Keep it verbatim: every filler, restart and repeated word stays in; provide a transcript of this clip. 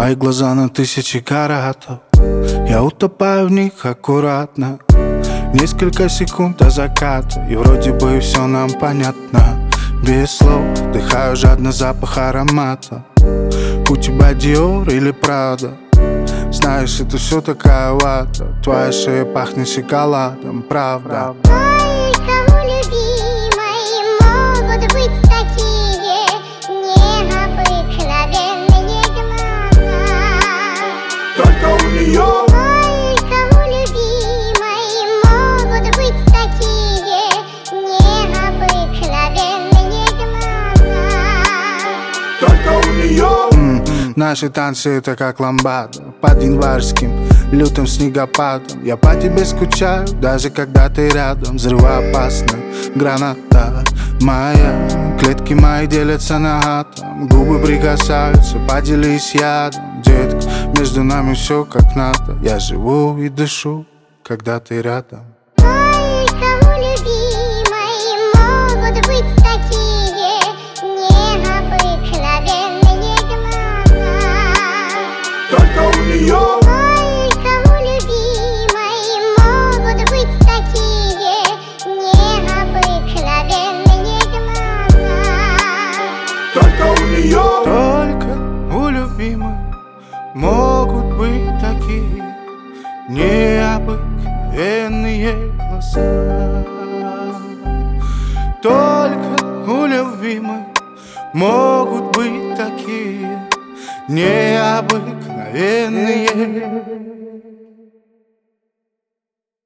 Твои глаза на тысячи каратов, я утопаю в них аккуратно. Несколько секунд до заката, и вроде бы все нам понятно. Без слов вдыхаю жадно запах аромата. У тебя Диор или Прада? Знаешь, это все такая вата. Твоя шея пахнет шоколадом, правда. Только у любимой могут быть такие необыкновенные глаза. Только у нее. Только у любимой могут быть такие необыкновенные глаза. Только у нее. Наши танцы это как ламбада под январским лютым снегопадом. Я по тебе скучаю, даже когда ты рядом. Взрывоопасная граната моя. Клетки мои делятся на атом. Губы прикасаются, поделись ядом. Детка, между нами все как надо. Я живу и дышу, когда ты рядом. Только у любимой могут быть такие необыкновенные глаза. Только у нее. Только у любимой могут быть такие необыкновенные глаза. Только у нее. Только у любимой могут быть такие необыкновенные глаза. Только у любимой могут быть такие необыкновенные